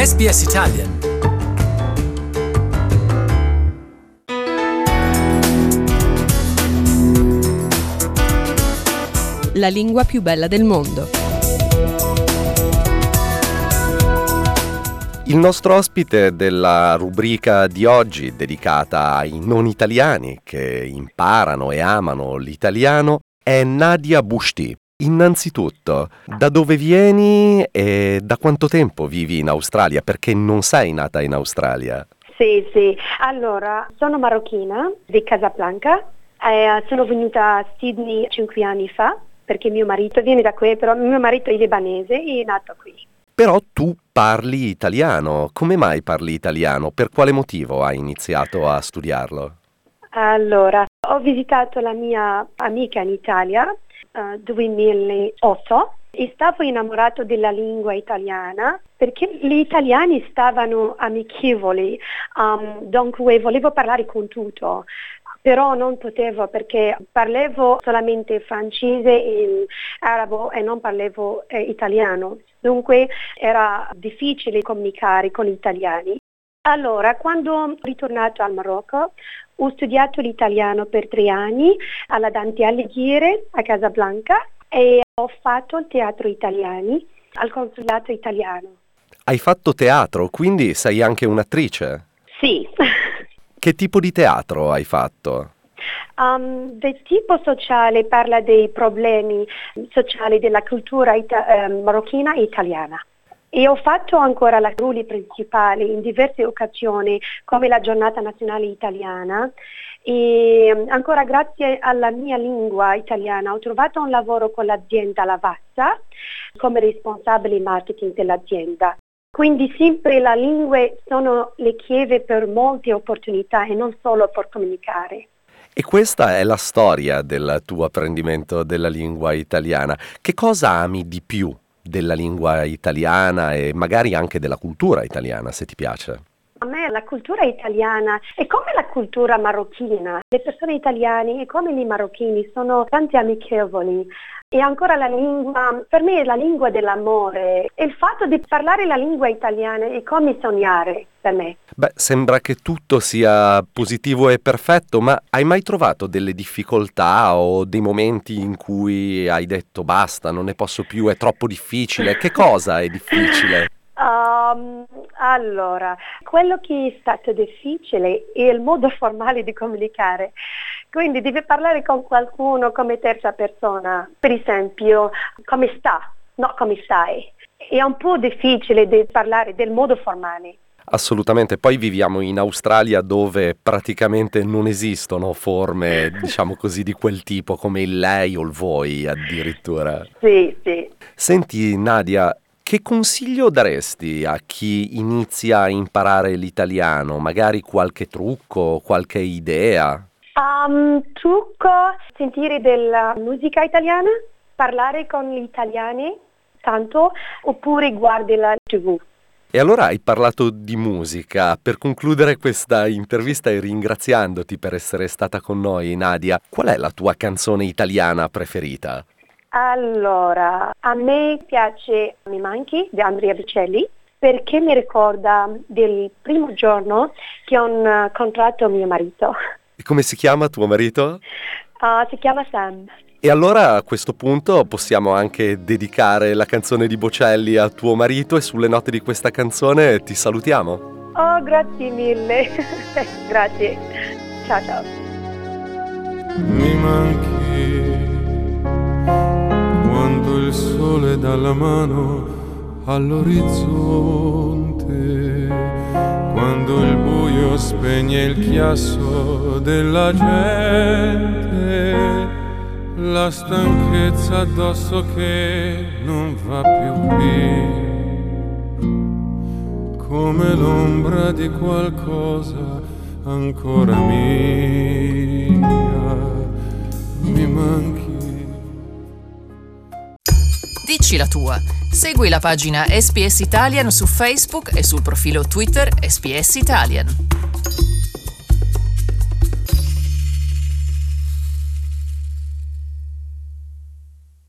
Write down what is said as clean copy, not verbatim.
SBS Italian. La lingua più bella del mondo. Il nostro ospite della rubrica di oggi, dedicata ai non italiani che imparano e amano l'italiano, è Nadia Bushti. Innanzitutto, da dove vieni e da quanto tempo vivi in Australia? Perché non sei nata in Australia? Sì. Allora, sono marocchina di Casablanca. Sono venuta a Sydney 5 anni fa perché mio marito viene da qui, però mio marito è libanese e è nato qui. Però tu parli italiano. Come mai parli italiano? Per quale motivo hai iniziato a studiarlo? Allora, ho visitato la mia amica in Italia 2008 e stavo innamorato della lingua italiana perché gli italiani stavano amichevoli, dunque volevo parlare con tutto. Però non potevo perché parlavo solamente francese e arabo e non parlavo italiano. Dunque era difficile comunicare con gli italiani. Allora, quando sono ritornato al Marocco, ho studiato l'italiano per 3 anni alla Dante Alighieri a Casablanca e ho fatto il teatro italiano al consolato italiano. Hai fatto teatro, quindi sei anche un'attrice? Sì. Che tipo di teatro hai fatto? Del tipo sociale, parla dei problemi sociali della cultura marocchina e italiana. E ho fatto ancora la ruoli principali in diverse occasioni, come la giornata nazionale italiana. E ancora grazie alla mia lingua italiana ho trovato un lavoro con l'azienda Lavazza come responsabile marketing dell'azienda. Quindi sempre le lingue sono le chiave per molte opportunità e non solo per comunicare. E questa è la storia del tuo apprendimento della lingua italiana. Che cosa ami di più della lingua italiana e magari anche della cultura italiana, se ti piace? A me la cultura italiana è come la cultura marocchina. Le persone italiane e come i marocchini sono tanti amichevoli. E ancora la lingua, per me è la lingua dell'amore. E il fatto di parlare la lingua italiana è come sognare per me. Beh, sembra che tutto sia positivo e perfetto, ma hai mai trovato delle difficoltà o dei momenti in cui hai detto basta, non ne posso più, è troppo difficile? Che cosa è difficile? Allora, quello che è stato difficile è il modo formale di comunicare. Quindi devi parlare con qualcuno come terza persona, per esempio, come sta, no come stai. È un po' difficile di parlare del modo formale. Assolutamente, poi viviamo in Australia dove praticamente non esistono forme, diciamo così, di quel tipo come il lei o il voi addirittura. Sì. Senti Nadia, che consiglio daresti a chi inizia a imparare l'italiano? Magari qualche trucco, qualche idea? Trucco, sentire della musica italiana, parlare con gli italiani tanto, oppure guardi la TV. E allora hai parlato di musica. Per concludere questa intervista e ringraziandoti per essere stata con noi, Nadia, qual è la tua canzone italiana preferita? Allora, a me piace Mi manchi di Andrea Bocelli perché mi ricorda del primo giorno che ho incontrato mio marito. E come si chiama tuo marito? Si chiama Sam. E allora a questo punto possiamo anche dedicare la canzone di Bocelli a tuo marito e sulle note di questa canzone ti salutiamo. Oh, grazie mille. Grazie. Ciao. Mi manchi quando il sole dà la mano all'orizzonte, quando il buio spegne il chiasso della gente, la stanchezza addosso che non va più qui, come l'ombra di qualcosa ancora mia, mi manchi. Dici la tua. Segui la pagina SBS Italian su Facebook e sul profilo Twitter SBS Italian.